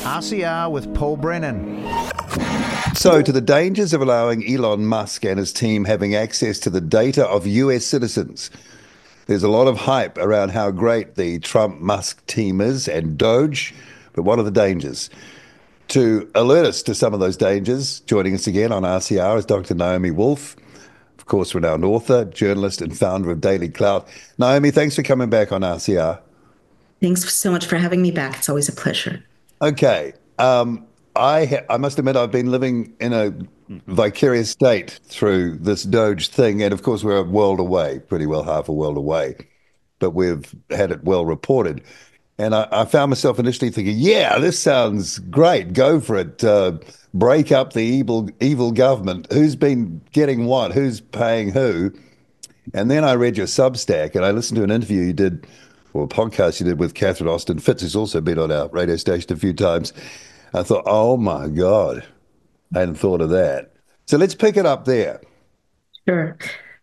RCR with Paul Brennan. So, to the dangers of allowing Elon Musk and his team having access to the data of US citizens. There's a lot of hype around how great the Trump-Musk team is and Doge, but what are the dangers? To alert us to some of those dangers, joining us again on RCR is Dr. Naomi Wolf, of course, renowned author, journalist, and founder of Daily Clout. Naomi, thanks for coming back on RCR. Thanks so much for having me back. It's always a pleasure. Okay. I must admit I've been living in a vicarious state through this Doge thing, and of course we're a world away, pretty well half a world away, but we've had it well reported. And I found myself initially thinking, yeah, this sounds great. Go for it. Break up the evil government. Who's been getting what? Who's paying who? And then I read your Substack, and I listened to an interview you did, or a podcast you did with Catherine Austin Fitts, who's also been on our radio station a few times. I thought, oh my God, I hadn't thought of that. So let's pick it up there. Sure.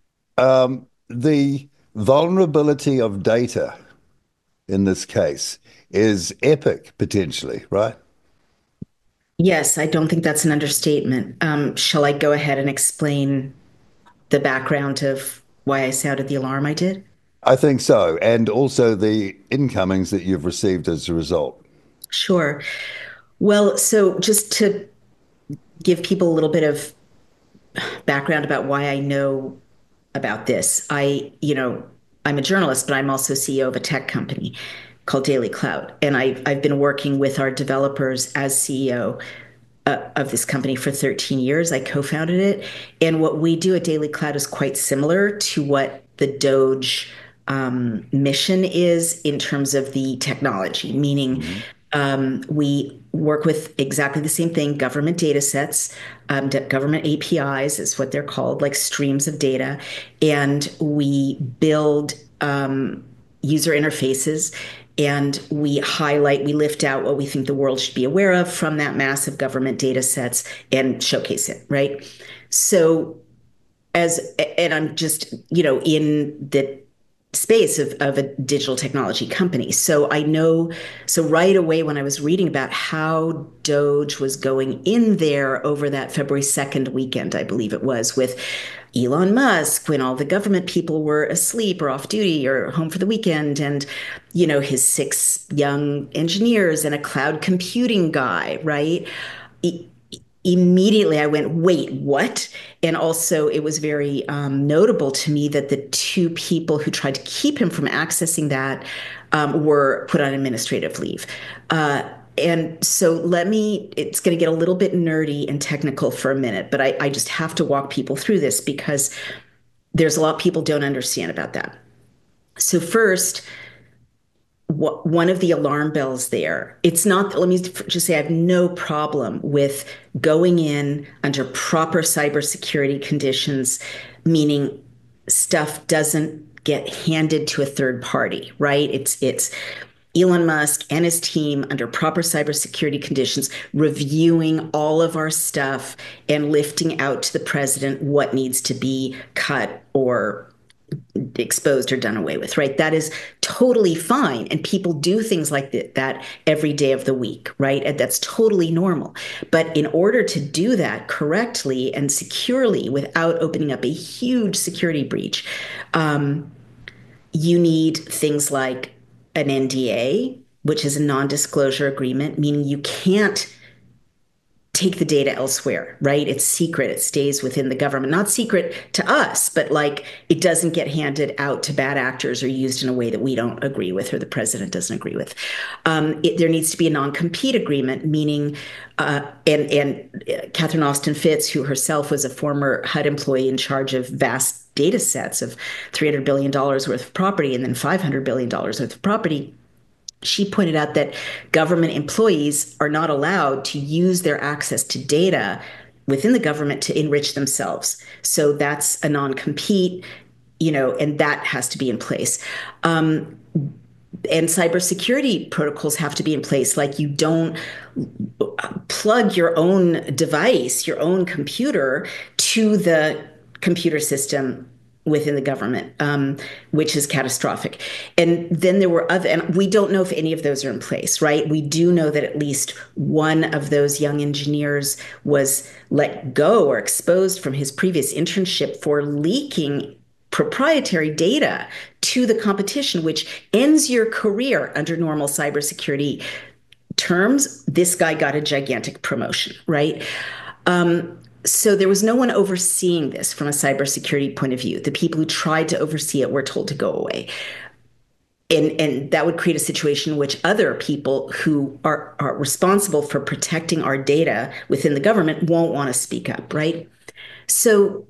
The vulnerability of data in this case is epic, potentially, right? Yes, I don't think that's an understatement. Shall I go ahead and explain the background of why I sounded the alarm I did? I think so. And also the incomings that you've received as a result. Sure. Well, so just to give people a little bit of background about why I know about this, I'm a journalist, but I'm also CEO of a tech company called Daily Clout. And I've been working with our developers as CEO of this company for 13 years. I co-founded it. And what we do at Daily Clout is quite similar to what the Doge mission is in terms of the technology, meaning we work with exactly the same thing, government data sets, government APIs is what they're called, like streams of data. And we build user interfaces, and we lift out what we think the world should be aware of from that massive government data sets and showcase it, right? So and I'm just, in the space of a digital technology company. So right away when I was reading about how Doge was going in there over that February 2nd weekend, I believe it was, with Elon Musk, when all the government people were asleep or off duty or home for the weekend, and, his 6 young engineers and a cloud computing guy, right? Immediately I went, wait, what? And also it was very notable to me that the 2 people who tried to keep him from accessing that were put on administrative leave. And so it's going to get a little bit nerdy and technical for a minute, but I just have to walk people through this because there's a lot people don't understand about that. So first, one of the alarm bells there, it's not, let me just say, I have no problem with going in under proper cybersecurity conditions, meaning stuff doesn't get handed to a third party, right? It's Elon Musk and his team under proper cybersecurity conditions, reviewing all of our stuff and lifting out to the president what needs to be cut or exposed or done away with, right? That is totally fine. And people do things like that every day of the week, right? And that's totally normal. But in order to do that correctly and securely without opening up a huge security breach, you need things like an NDA, which is a non-disclosure agreement, meaning you can't take the data elsewhere, right? It's secret. It stays within the government. Not secret to us, but like it doesn't get handed out to bad actors or used in a way that we don't agree with or the president doesn't agree with. There needs to be a non-compete agreement, meaning, and Catherine Austin Fitts, who herself was a former HUD employee in charge of vast data sets of $300 billion worth of property and then $500 billion worth of property, she pointed out that government employees are not allowed to use their access to data within the government to enrich themselves. So that's a non-compete, and that has to be in place. And cybersecurity protocols have to be in place. Like you don't plug your own device, your own computer to the computer system within the government, which is catastrophic. And then there were other, and we don't know if any of those are in place, right? We do know that at least one of those young engineers was let go or exposed from his previous internship for leaking proprietary data to the competition, which ends your career under normal cybersecurity terms. This guy got a gigantic promotion, right? So there was no one overseeing this from a cybersecurity point of view. The people who tried to oversee it were told to go away. And that would create a situation in which other people who are responsible for protecting our data within the government won't want to speak up, right? So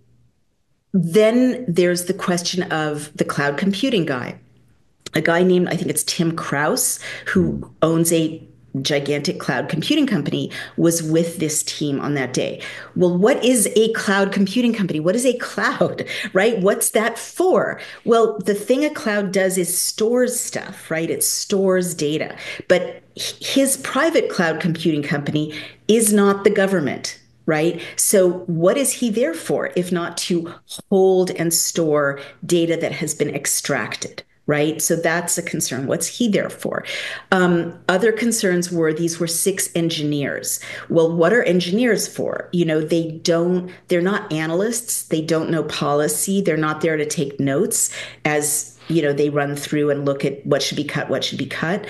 then there's the question of the cloud computing guy, a guy named, I think it's Tim Krause, who owns a gigantic cloud computing company, was with this team on that day. Well, what is a cloud computing company? What is a cloud, right? What's that for? Well, the thing a cloud does is stores stuff, right? It stores data. But his private cloud computing company is not the government, right? So what is he there for if not to hold and store data that has been extracted? Right. So that's a concern. What's he there for? Other concerns were these were 6 engineers. Well, what are engineers for? They're not analysts. They don't know policy. They're not there to take notes as they run through and look at what should be cut, what should be cut.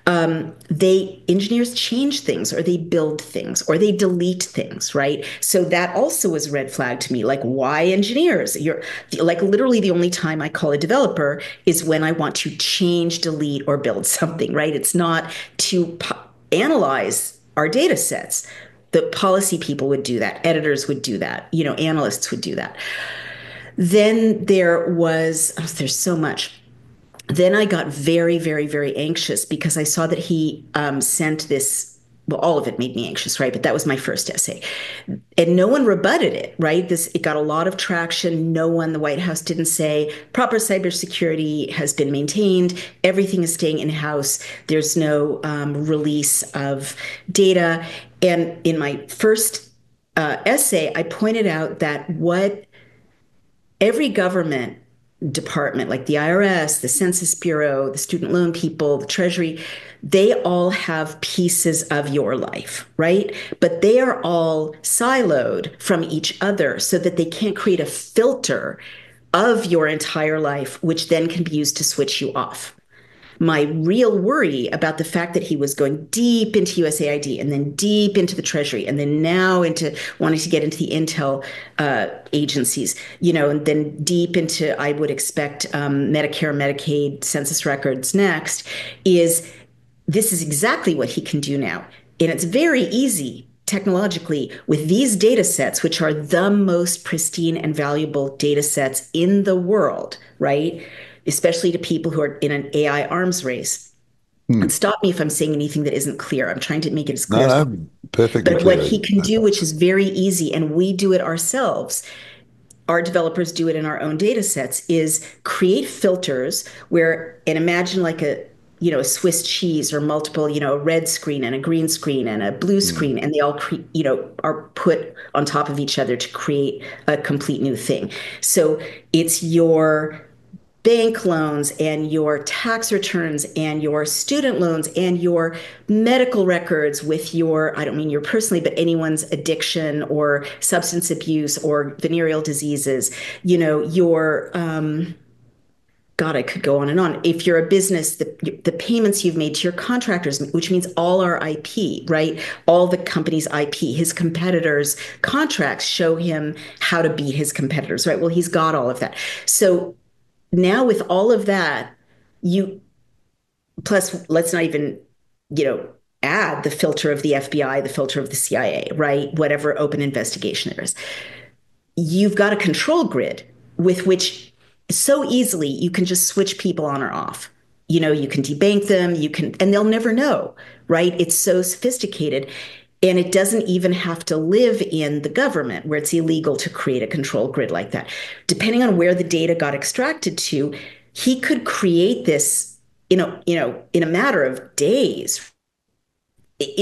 Engineers change things, or they build things, or they delete things, right? So that also was a red flag to me. Like, why engineers? You're like, literally the only time I call a developer is when I want to change, delete, or build something, right? It's not to analyze our data sets. The policy people would do that. Editors would do that. Analysts would do that. Then there's so much. Then I got very, very, very anxious because I saw that he sent this. Well, all of it made me anxious, right? But that was my first essay. And no one rebutted it, right? It got a lot of traction. The White House didn't say proper cybersecurity has been maintained. Everything is staying in-house. There's no release of data. And in my first essay, I pointed out that what every government department, like the IRS, the Census Bureau, the student loan people, the Treasury, they all have pieces of your life, right? But they are all siloed from each other so that they can't create a filter of your entire life, which then can be used to switch you off. My real worry about the fact that he was going deep into USAID and then deep into the Treasury and then now into wanting to get into the intel agencies, and then deep into, I would expect, Medicare, Medicaid, census records next, is this is exactly what he can do now. And it's very easy technologically with these data sets, which are the most pristine and valuable data sets in the world, right? Especially to people who are in an AI arms race. And stop me if I'm saying anything that isn't clear. I'm trying to make it as clear as possible. No, perfectly But clear. what he can do, which is very easy, and we do it ourselves, our developers do it in our own data sets, is create filters and imagine like a Swiss cheese or multiple, a red screen and a green screen and a blue screen, and they all, are put on top of each other to create a complete new thing. So it's your bank loans and your tax returns and your student loans and your medical records with I don't mean your personally, but anyone's addiction or substance abuse or venereal diseases, God, I could go on and on. If you're a business, the payments you've made to your contractors, which means all our IP, right? All the company's IP, his competitors' contracts show him how to beat his competitors, right? Well, he's got all of that. So now with all of that, plus let's not even, add the filter of the FBI, the filter of the CIA, right? Whatever open investigation there is. You've got a control grid with which so easily you can just switch people on or off. You can debank them, and they'll never know, right? It's so sophisticated. And it doesn't even have to live in the government where it's illegal to create a control grid like that. Depending on where the data got extracted to, he could create this, in a matter of days,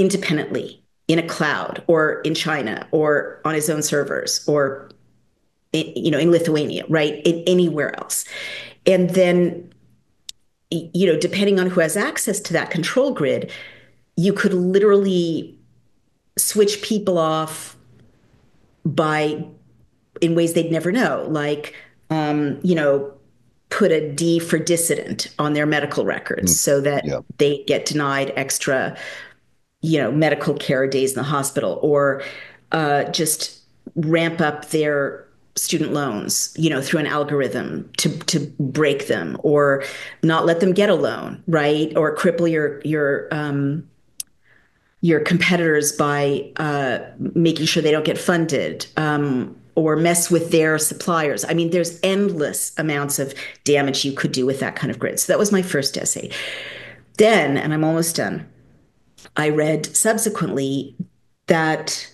independently in a cloud or in China or on his own servers or in Lithuania, right? In anywhere else. And then, depending on who has access to that control grid, you could literally switch people off by in ways they'd never know, like, put a D for dissident on their medical records so that Yeah. they get denied extra, medical care days in the hospital, or just ramp up their student loans, through an algorithm to break them, or not let them get a loan, right? Or cripple your competitors by making sure they don't get funded, or mess with their suppliers. I mean, there's endless amounts of damage you could do with that kind of grid. So that was my first essay. Then, and I'm almost done, I read subsequently that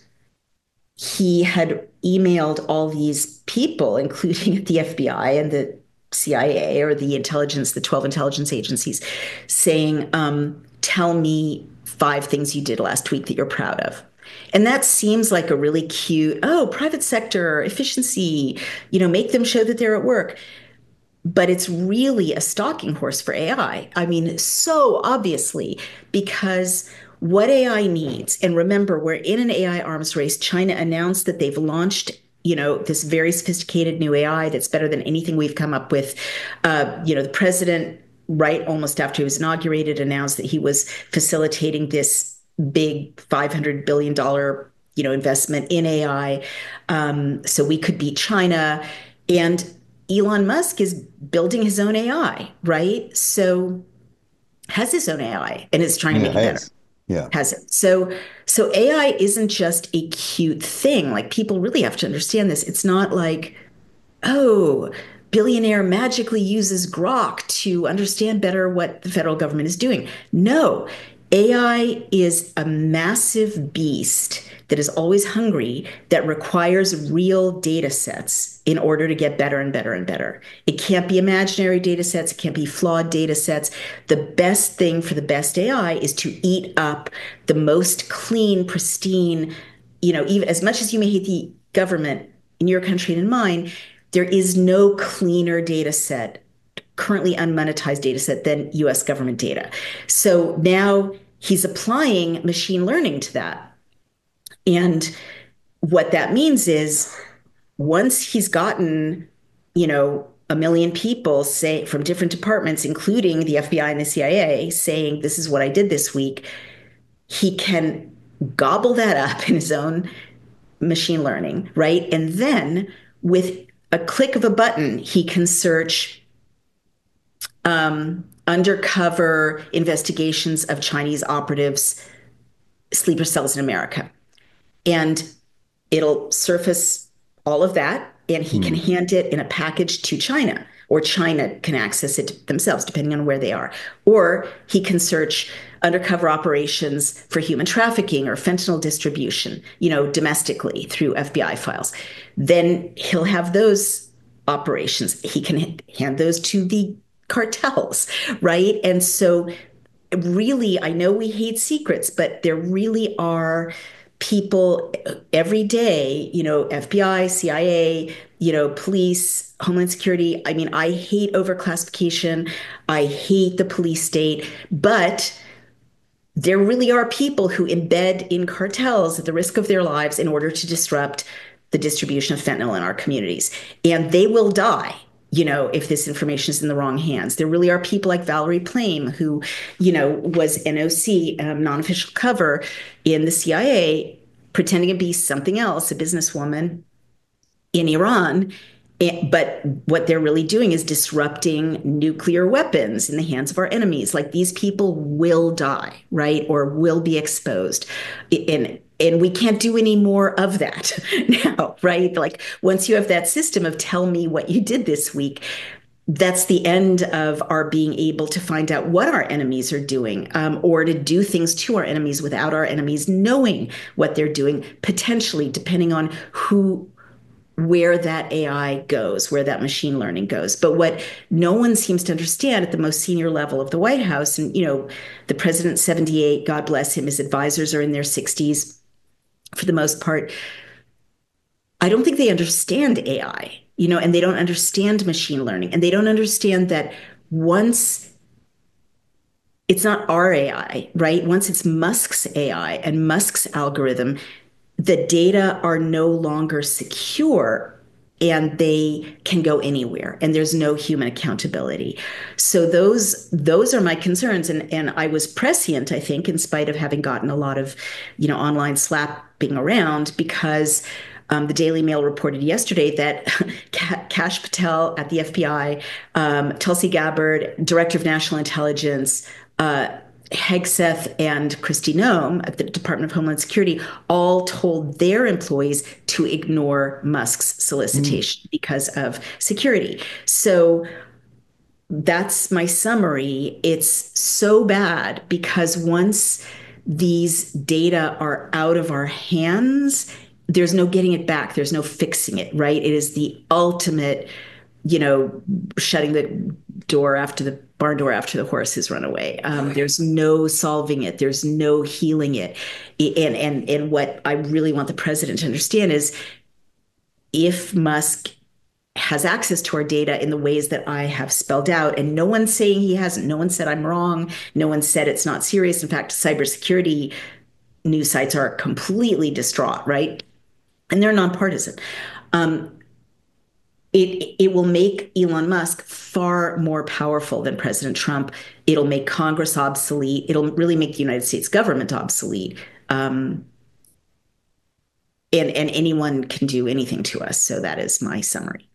he had emailed all these people, including at the FBI and the CIA, or the 12 intelligence agencies, saying, tell me 5 things you did last week that you're proud of. And that seems like a really cute, private sector efficiency, make them show that they're at work. But it's really a stalking horse for AI. I mean, so obviously, because what AI needs, and remember, we're in an AI arms race. China announced that they've launched, this very sophisticated new AI that's better than anything we've come up with. The president, right almost after he was inaugurated, announced that he was facilitating this big $500 billion, investment in AI, so we could beat China. And Elon Musk is building his own AI, right? So has his own AI and is trying to make it better. Yeah. Has it. So AI isn't just a cute thing. Like, people really have to understand this. It's not like, oh, billionaire magically uses Grok to understand better what the federal government is doing. No, AI is a massive beast that is always hungry, that requires real data sets in order to get better and better and better. It can't be imaginary data sets. It can't be flawed data sets. The best thing for the best AI is to eat up the most clean, pristine, even as much as you may hate the government in your country and in mine, there is no cleaner data set, currently unmonetized data set, than US government data. So now he's applying machine learning to that. And what that means is, once he's gotten, 1 million people, say, from different departments, including the FBI and the CIA, saying, this is what I did this week, he can gobble that up in his own machine learning, right? And then with a click of a button, he can search undercover investigations of Chinese operatives' sleeper cells in America. And it'll surface all of that, and he can hand it in a package to China, or China can access it themselves, depending on where they are. Or he can search undercover operations for human trafficking or fentanyl distribution, domestically through FBI files. Then he'll have those operations. He can hand those to the cartels, right? And so really, I know we hate secrets, but there really are people every day, FBI, CIA, police, Homeland Security. I mean, I hate overclassification. I hate the police state, but there really are people who embed in cartels at the risk of their lives in order to disrupt the distribution of fentanyl in our communities. And they will die, if this information is in the wrong hands. There really are people like Valerie Plame, who, was NOC, non-official cover in the CIA, pretending to be something else, a businesswoman in Iran. But what they're really doing is disrupting nuclear weapons in the hands of our enemies. Like, these people will die, right? Or will be exposed. And we can't do any more of that now, right? Like, once you have that system of tell me what you did this week, that's the end of our being able to find out what our enemies are doing, or to do things to our enemies without our enemies knowing what they're doing, potentially, depending on where that AI goes, where that machine learning goes. But what no one seems to understand at the most senior level of the White House, and, the president's 78, God bless him, his advisors are in their 60s for the most part. I don't think they understand AI, and they don't understand machine learning, and they don't understand that once it's not our AI, right? Once it's Musk's AI and Musk's algorithm, the data are no longer secure and they can go anywhere and there's no human accountability. So those are my concerns, and I was prescient, I think, in spite of having gotten a lot of online slapping around, because the Daily Mail reported yesterday that Kash Patel at the FBI, Tulsi Gabbard, Director of National Intelligence, Hegseth and Kristi Noem at the Department of Homeland Security all told their employees to ignore Musk's solicitation because of security. So that's my summary. It's so bad because once these data are out of our hands, there's no getting it back. There's no fixing it, right? It is the ultimate, shutting the door after the barn door after the horse has run away. There's no solving it. There's no healing it. And what I really want the president to understand is, if Musk has access to our data in the ways that I have spelled out, and no one's saying he hasn't. No one said I'm wrong. No one said it's not serious. In fact, cybersecurity news sites are completely distraught, right? And they're nonpartisan. Um, it will make Elon Musk far more powerful than President Trump. It'll make Congress obsolete. It'll really make the United States government obsolete. And anyone can do anything to us. So that is my summary.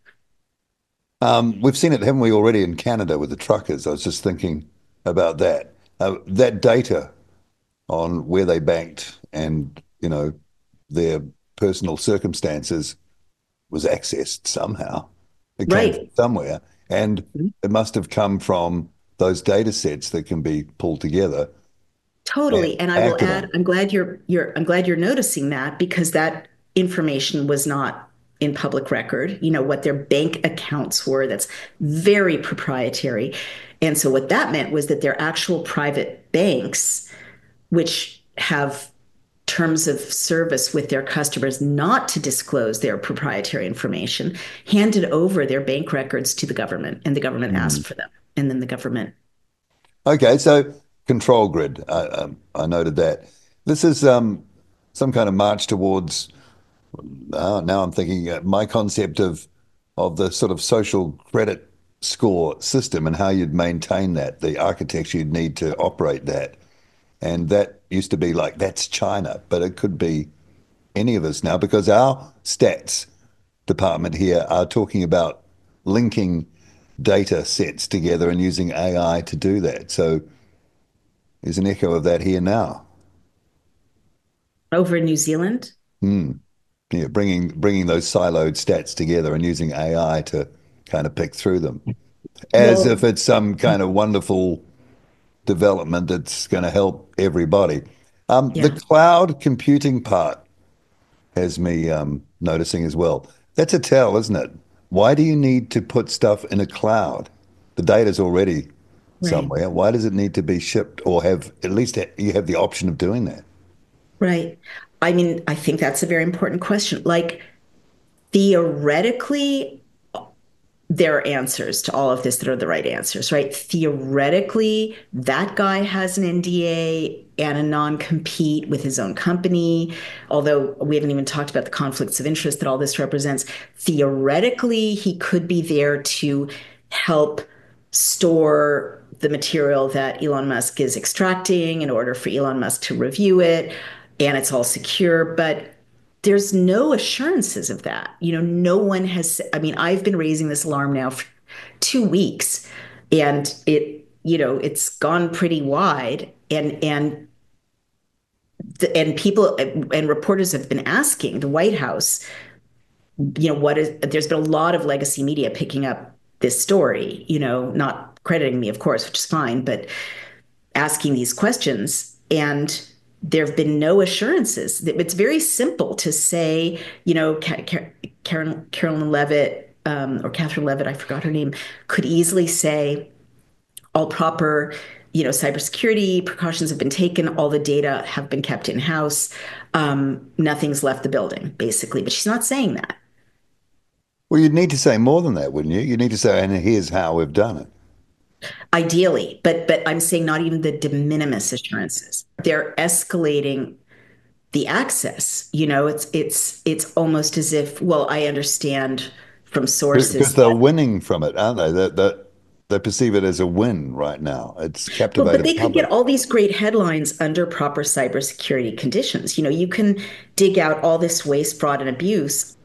We've seen it, haven't we, already in Canada with the truckers? I was just thinking about that. That data on where they banked and, their personal circumstances was accessed somehow. It came from Right. somewhere, and it must have come from those data sets that can be pulled together and Totally. And I will acted add, on. I'm glad you're noticing that, because that information was not in public record, what their bank accounts were. That's very proprietary. And so what that meant was that their actual private banks, which have terms of service with their customers not to disclose their proprietary information, handed over their bank records to the government, and the government Mm. asked for them. And then the government. Okay, so control grid. I noted that. This is some kind of march towards. Now I'm thinking my concept of the sort of social credit score system and how you'd maintain that, the architecture you'd need to operate that. And that used to be like, that's China, but it could be any of us now because our stats department here are talking about linking data sets together and using AI to do that. So there's an echo of that here now. Over in New Zealand. Hmm. Yeah, bringing those siloed stats together and using AI to kind of pick through them, as if Well, it's some kind of wonderful development that's going to help everybody. The yeah, cloud computing part has me noticing as well. That's a tell, isn't it? Why do you need to put stuff in a cloud? The data's already right, somewhere. Why does it need to be shipped or have at least you have the option of doing that? right. I mean, I think that's a very important question. Like, theoretically, there are answers to all of this that are the right answers, right? Theoretically, that guy has an NDA and a non-compete with his own company, although we haven't even talked about the conflicts of interest that all this represents. Theoretically, he could be there to help store the material that Elon Musk is extracting in order for Elon Musk to review it, and it's all secure. But there's no assurances of that. No one has, I mean, I've been raising this alarm now for 2 weeks, and it's gone pretty wide. And people and reporters have been asking the White House, there's been a lot of legacy media picking up this story, not crediting me, of course, which is fine, but asking these questions. And there have been no assurances. It's very simple to say, Carolyn Levitt, or Catherine Levitt, I forgot her name, could easily say all proper cybersecurity precautions have been taken. All the data have been kept in-house. Nothing's left the building, basically. But she's not saying that. Well, you'd need to say more than that, wouldn't you? You need to say, and here's how we've done it. Ideally, but I'm saying not even the de minimis assurances. They're escalating the access. It's almost as if, well, I understand from Because sources they're that, winning from it, aren't they? They perceive it as a win right now. It's but captivated they the could get public. all these great headlines under proper cybersecurity conditions. You can dig out all this waste, fraud, and abuse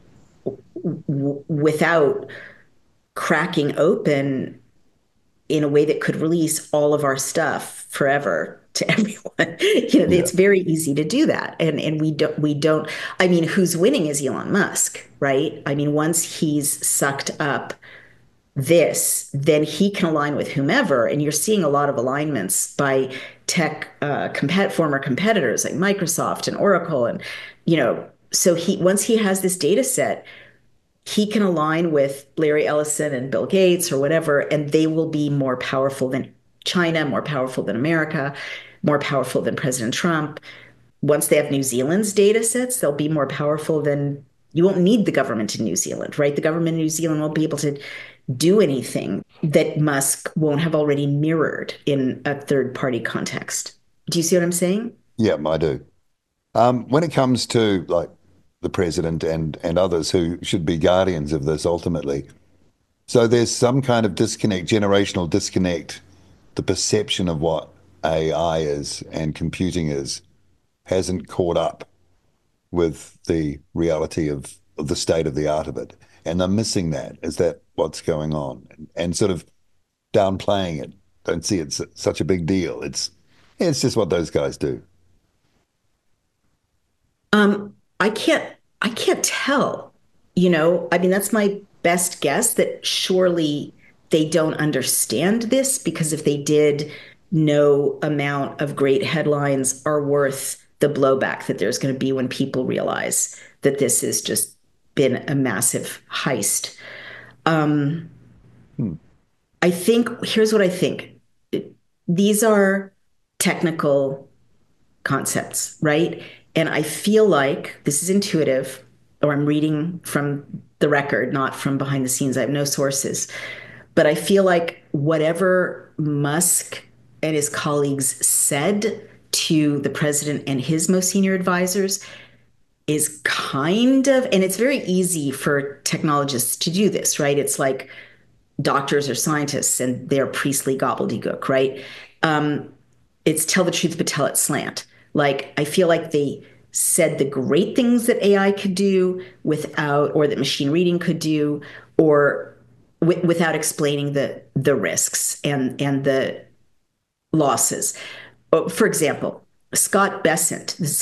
without cracking open in a way that could release all of our stuff forever to everyone. Yeah. It's very easy to do that. And we don't, I mean, who's winning is Elon Musk, right? I mean, once he's sucked up this, then he can align with whomever. And you're seeing a lot of alignments by tech former competitors like Microsoft and Oracle. And, so once he has this data set, he can align with Larry Ellison and Bill Gates or whatever, and they will be more powerful than China, more powerful than America, more powerful than President Trump. Once they have New Zealand's data sets, they'll be more powerful than you won't need the government in New Zealand, right? The government in New Zealand won't be able to do anything that Musk won't have already mirrored in a third party context. Do you see what I'm saying? Yeah, I do. When it comes to like the president and others who should be guardians of this ultimately, so there's some kind of disconnect, generational disconnect. The perception of what AI is and computing is hasn't caught up with the reality of the state of the art of it. And they're missing that. Is that what's going on? And sort of downplaying it. Don't see it's such a big deal. It's just what those guys do. I can't tell. I mean, that's my best guess that surely they don't understand this because if they did, no amount of great headlines are worth the blowback that there's going to be when people realize that this has just been a massive heist. Um, Hmm. I think here's what I think. These are technical concepts, right? And I feel like this is intuitive, or I'm reading from the record, not from behind the scenes. I have no sources. But I feel like whatever Musk and his colleagues said to the president and his most senior advisors is kind of, and it's very easy for technologists to do this, right? It's like doctors or scientists and their priestly gobbledygook, right? It's tell the truth, but tell it slant. Like, I feel like they said the great things that AI could do without, or that machine reading could do, or without explaining the risks and the losses. For example, Scott Bessent, the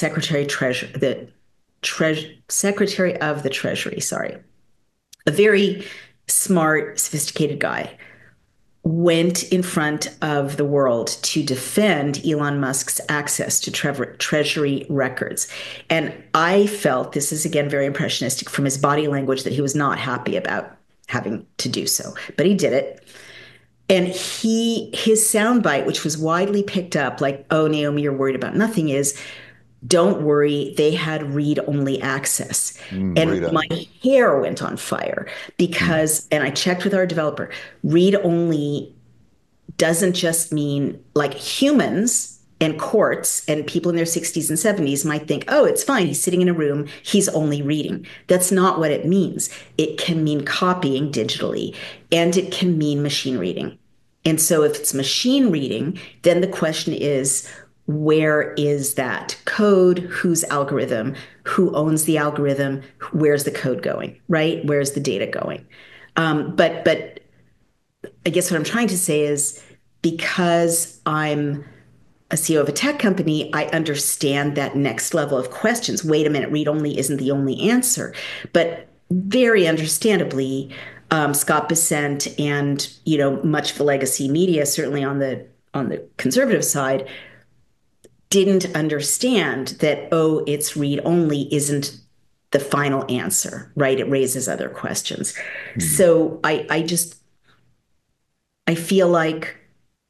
Secretary of the Treasury, sorry, a very smart, sophisticated guy, went in front of the world to defend Elon Musk's access to Treasury records. And I felt, this is again very impressionistic from his body language, that he was not happy about having to do so, but he did it. And his soundbite, which was widely picked up, like, oh, Naomi, you're worried about nothing, is don't worry, they had read only access. And Read my only. hair went on fire Mm. because, and I checked with our developer, read only doesn't just mean like humans and courts and people in their 60s and 70s might think, oh, it's fine. He's sitting in a room. He's only reading. That's not what it means. It can mean copying digitally and it can mean machine reading. And so if it's machine reading, then the question is, where is that code? Whose algorithm? Who owns the algorithm? Where's the code going? Right? Where's the data going? But I guess what I'm trying to say is because I'm a CEO of a tech company, I understand that next level of questions. Wait a minute, read only isn't the only answer. But very understandably, Scott Bessent and much of the legacy media, certainly on the conservative side, didn't understand that, oh, it's read only isn't the final answer, right? It raises other questions. Mm. So I feel like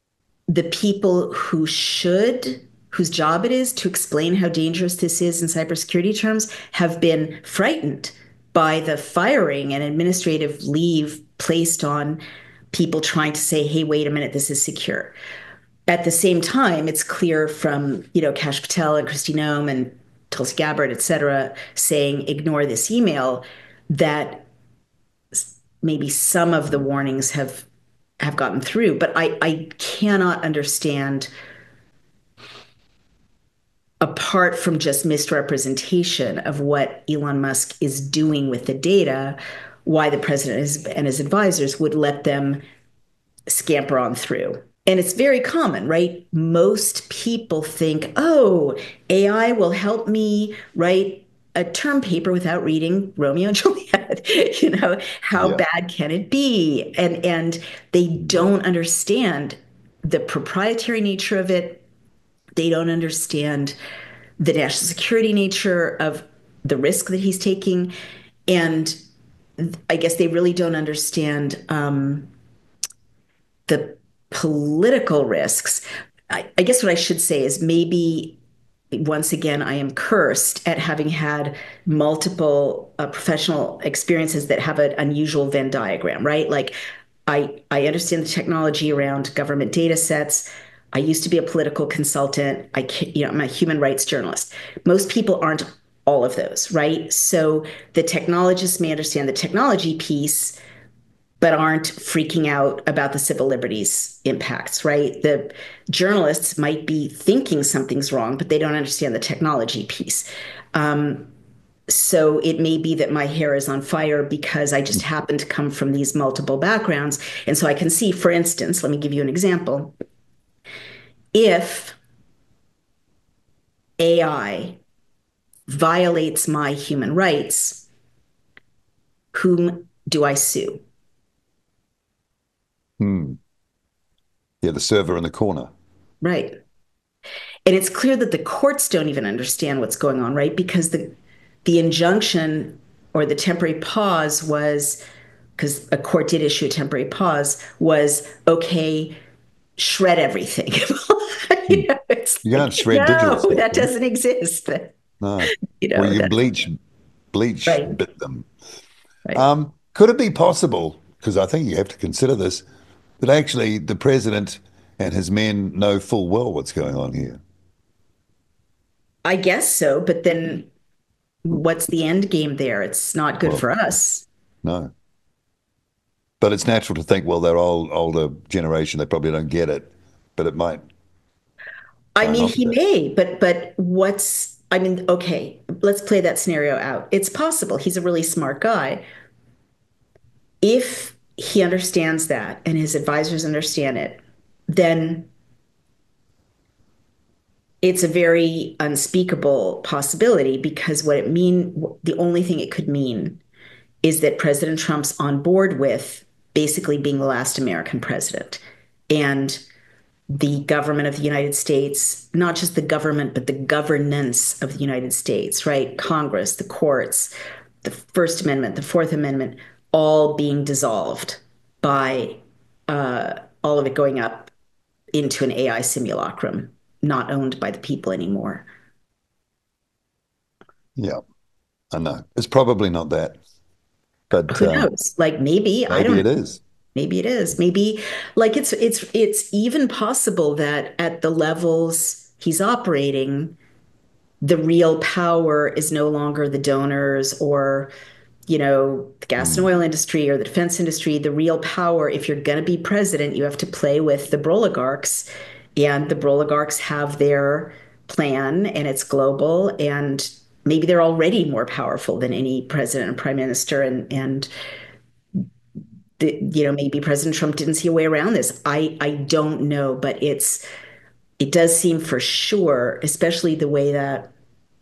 the people whose job it is to explain how dangerous this is in cybersecurity terms, have been frightened by the firing and administrative leave placed on people trying to say, hey, wait a minute, this is secure. At the same time, it's clear from, Kash Patel and Kristi Noem and Tulsi Gabbard, et cetera, saying, ignore this email, that maybe some of the warnings have gotten through. But I cannot understand, apart from just misrepresentation of what Elon Musk is doing with the data, why the president and his advisors would let them scamper on through. And it's very common, right? Most people think, oh, AI will help me write a term paper without reading Romeo and Juliet. How bad can it be? And they don't understand the proprietary nature of it. They don't understand the national security nature of the risk that he's taking. And I guess they really don't understand the political risks. I guess what I should say is, maybe once again, I am cursed at having had multiple professional experiences that have an unusual Venn diagram, right? Like, I understand the technology around government data sets. I used to be a political consultant. I'm a human rights journalist. Most people aren't all of those, right? So the technologists may understand the technology piece, but aren't freaking out about the civil liberties impacts, right? The journalists might be thinking something's wrong, but they don't understand the technology piece. So it may be that my hair is on fire because I just happen to come from these multiple backgrounds. And so I can see, for instance, let me give you an example. If AI violates my human rights, whom do I sue? Yeah, the server in the corner. Right. And it's clear that the courts don't even understand what's going on, right? Because the injunction, or the temporary pause, was, because a court did issue a temporary pause, was, okay, shred everything. You can't shred digital stuff. That doesn't exist. No. Or you bleach right. bit them. Right. Could it be possible, because I think you have to consider this, that actually the president and his men know full well what's going on here? I guess so, but then what's the end game there? It's not good for us. No. But it's natural to think, well, they're all older generation. They probably don't get it, but it might. I mean, he may, but okay, let's play that scenario out. It's possible. He's a really smart guy. If he understands that and his advisors understand it, then it's a very unspeakable possibility, because the only thing it could mean is that President Trump's on board with basically being the last American president. And the government of the United States, not just the government, but the governance of the United States, right? Congress, the courts, the First Amendment, the Fourth Amendment, all being dissolved by all of it going up into an AI simulacrum, not owned by the people anymore. Yeah, I know. It's probably not that. But who knows? Like, maybe I don't. Maybe it is. Maybe it is. Maybe, like, it's even possible that at the levels he's operating, the real power is no longer the donors, or the gas and oil industry or the defense industry. The real power, if you're going to be president, you have to play with the broligarchs, and the broligarchs have their plan, and it's global, and maybe they're already more powerful than any president and prime minister, and maybe President Trump didn't see a way around this. I don't know, but it does seem for sure, especially the way that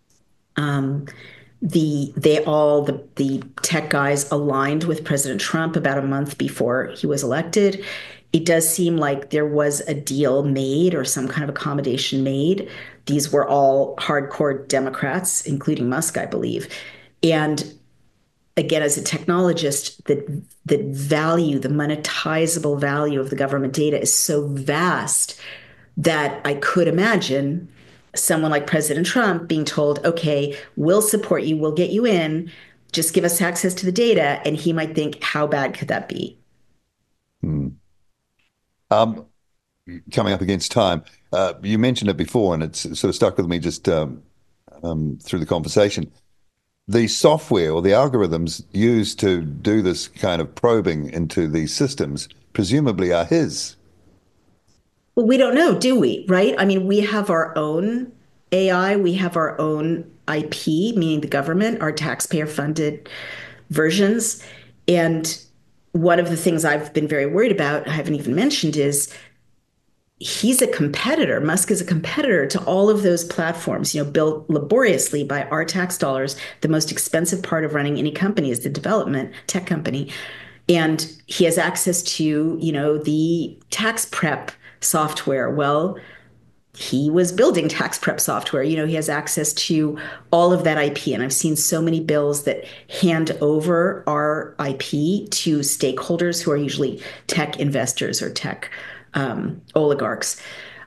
the tech guys aligned with President Trump about a month before he was elected. It does seem like there was a deal made, or some kind of accommodation made. These were all hardcore Democrats, including Musk, I believe. And again, as a technologist, the value, the monetizable value of the government data is so vast that I could imagine someone like President Trump being told, okay, we'll support you, we'll get you in, just give us access to the data. And he might think, how bad could that be? Hmm. Um, Coming up against time, you mentioned it before, and it's sort of stuck with me just through the conversation. The software or the algorithms used to do this kind of probing into these systems presumably are his. Well, we don't know, do we? Right? I mean, we have our own AI, we have our own IP, meaning the government, our taxpayer funded versions. And one of the things I've been very worried about, I haven't even mentioned, is he's a competitor. Musk is a competitor to all of those platforms, built laboriously by our tax dollars. The most expensive part of running any company is the development tech company. And he has access to, the tax prep software. Well, he was building tax prep software. He has access to all of that IP. And I've seen so many bills that hand over our IP to stakeholders who are usually tech investors or tech oligarchs.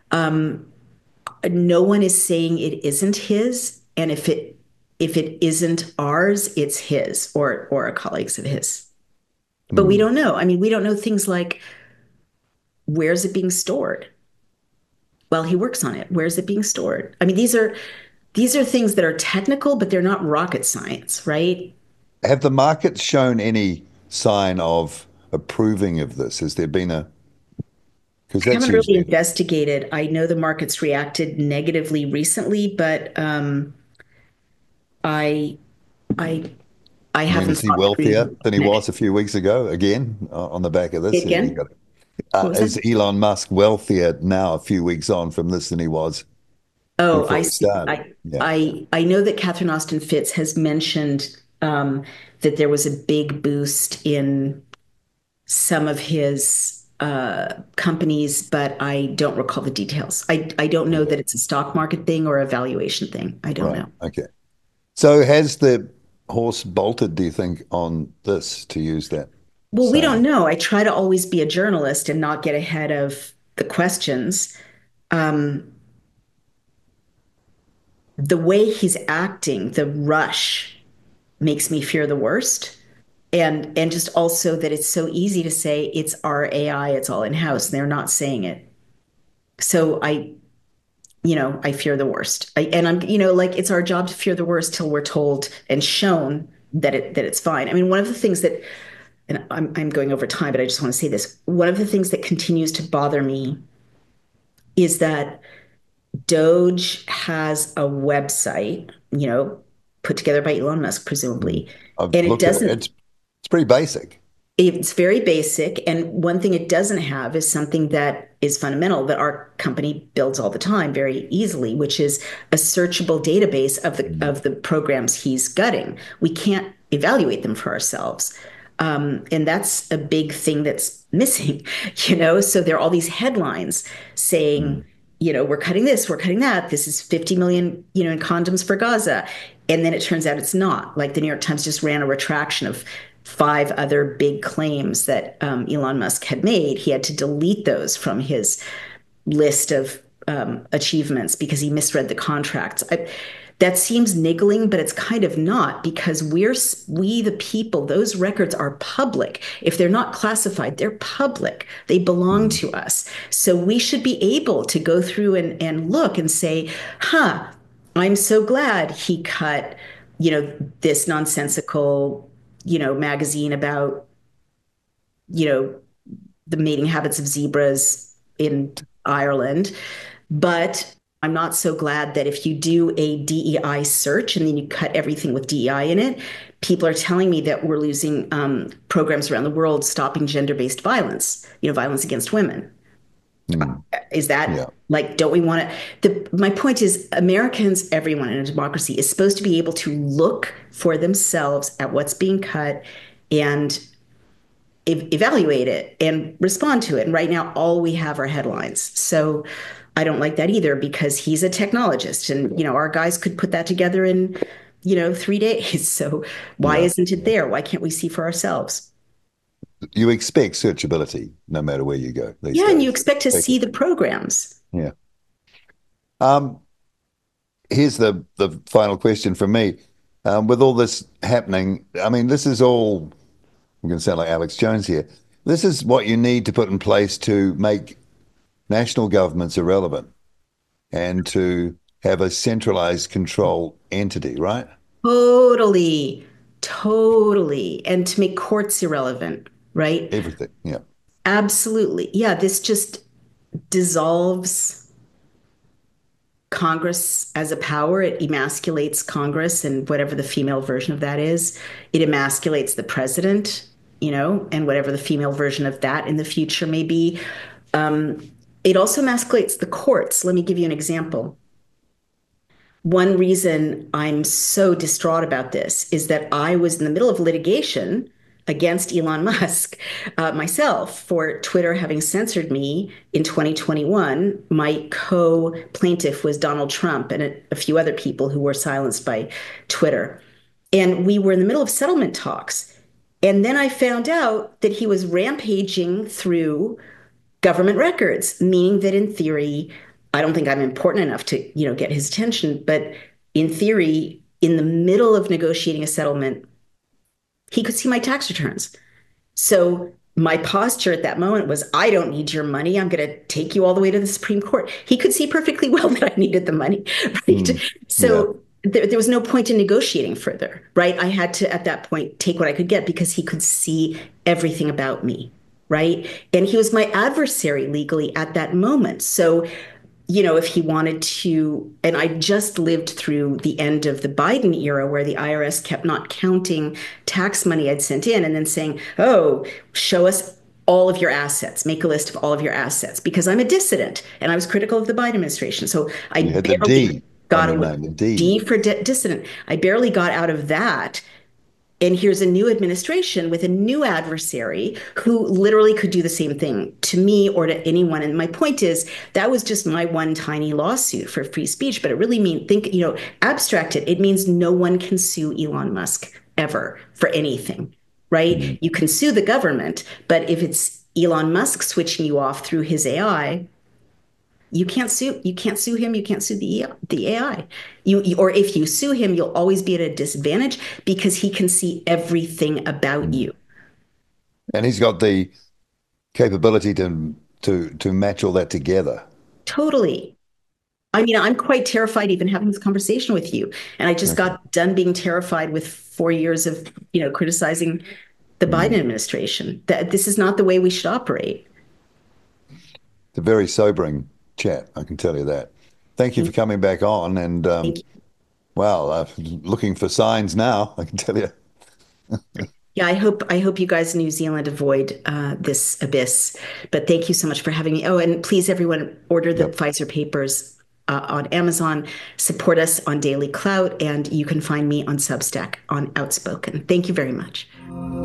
No one is saying it isn't his. And if it isn't ours, it's his or a colleague's of his. But we Hmm. don't know. I mean, we don't know things like where's it being stored? Well, he works on it. Where's it being stored? I mean, these are things that are technical, but they're not rocket science, right? Have the markets shown any sign of approving of this? Has there been a, because I that's haven't really usually, investigated. I know the markets reacted negatively recently, but I I I I mean, haven't is he thought through wealthier the than he was connection. a few weeks ago? Again, on the back of this, he Again, got, what was that? is Elon Musk wealthier now, a few weeks on from this, than he was Oh, before I he see. started? I Yeah. I I know that Catherine Austin Fitts has mentioned that there was a big boost in some of his companies, but I don't recall the details. I don't know Okay. that it's a stock market thing or a valuation thing. I don't Right. know. Okay. So has the horse bolted, do you think, on this, to use that Well, we don't saying? know. I try to always be a journalist and not get ahead of the questions. Um, the way he's acting, the rush, makes me fear the worst. And just also that it's so easy to say it's our AI, it's all in house. They're not saying it. So I fear the worst. And I'm, like it's our job to fear the worst till we're told and shown that it's fine. I mean, one of the things that, and I'm going over time, but I just want to say this. One of the things that continues to bother me is that Doge has a website, put together by Elon Musk, Mm. presumably, I've and it looked at it. doesn't. It's pretty basic. It's very basic. And one thing it doesn't have is something that is fundamental that our company builds all the time very easily, which is a searchable database of the Mm. of the programs he's gutting. We can't evaluate them for ourselves. And that's a big thing that's missing, So there are all these headlines saying, Mm. we're cutting this, we're cutting that. This is 50 million, in condoms for Gaza. And then it turns out it's not. Like the New York Times just ran a retraction of five other big claims that Elon Musk had made. He had to delete those from his list of achievements because he misread the contracts. That seems niggling, but it's kind of not because we the people, those records are public. If they're not classified, they're public. They belong Mm. to us. So we should be able to go through and look and say, huh, I'm so glad he cut, this nonsensical, magazine about, you know, the mating habits of zebras in Ireland. But I'm not so glad that if you do a DEI search and then you cut everything with DEI in it, people are telling me that we're losing programs around the world stopping gender-based violence, violence against women. Mm. Is that Yeah. like, don't we want to? My point is, Americans, everyone in a democracy is supposed to be able to look for themselves at what's being cut and evaluate it and respond to it. And right now, all we have are headlines. So I don't like that either because he's a technologist, and our guys could put that together in 3 days. So why Yeah. isn't it there? Why can't we see for ourselves? You expect searchability no matter where you go these Yeah, and you days. expect to Expect see it. the programs. Yeah. Um, Here's the final question from me. With all this happening, I mean, this is all, I'm going to sound like Alex Jones here. This is what you need to put in place to make national governments irrelevant and to have a centralized control entity, right? Totally, totally. And to make courts irrelevant, right? Everything. Yeah. Absolutely. Yeah, this just dissolves Congress as a power. It emasculates Congress and whatever the female version of that is. It emasculates the president, and whatever the female version of that in the future may be. It also emasculates the courts. Let me give you an example. One reason I'm so distraught about this is that I was in the middle of litigation against Elon Musk myself for Twitter having censored me in 2021. My co-plaintiff was Donald Trump and a few other people who were silenced by Twitter. And we were in the middle of settlement talks. And then I found out that he was rampaging through government records, meaning that in theory, I don't think I'm important enough to, get his attention, but in theory, in the middle of negotiating a settlement, he could see my tax returns. So my posture at that moment was, I don't need your money. I'm going to take you all the way to the Supreme Court. He could see perfectly well that I needed the money, right? Mm, yeah. So there was no point in negotiating further, right? I had to, at that point, take what I could get because he could see everything about me, right? And he was my adversary legally at that moment. So if he wanted to, and I just lived through the end of the Biden era where the IRS kept not counting tax money I'd sent in and then saying, oh, show us all of your assets, make a list of all of your assets, because I'm a dissident and I was critical of the Biden administration. So I You had the barely D on got your away. name, the D. D for dissident. I barely got out of that. And here's a new administration with a new adversary who literally could do the same thing to me or to anyone. And my point is that was just my one tiny lawsuit for free speech, but it really abstract it. It means no one can sue Elon Musk ever for anything, right? Mm. You can sue the government, but if it's Elon Musk switching you off through his AI, you can't sue him, you can't sue the AI. Or if you sue him, you'll always be at a disadvantage because he can see everything about Mm. you. And he's got the capability to match all that together. Totally. I mean, I'm quite terrified even having this conversation with you. And I just Okay. got done being terrified with 4 years of, criticizing the Biden Mm. administration. That this is not the way we should operate. It's a very sobering chat, I can tell you that. Thank you for Thank coming back on. And you. wow, looking for signs now, I can tell you. Yeah, I hope you guys in New Zealand avoid this abyss. But thank you so much for having me. Oh, and please, everyone, order the Yep. Pfizer papers on Amazon. Support us on Daily Clout, and you can find me on Substack on Outspoken. Thank you very much.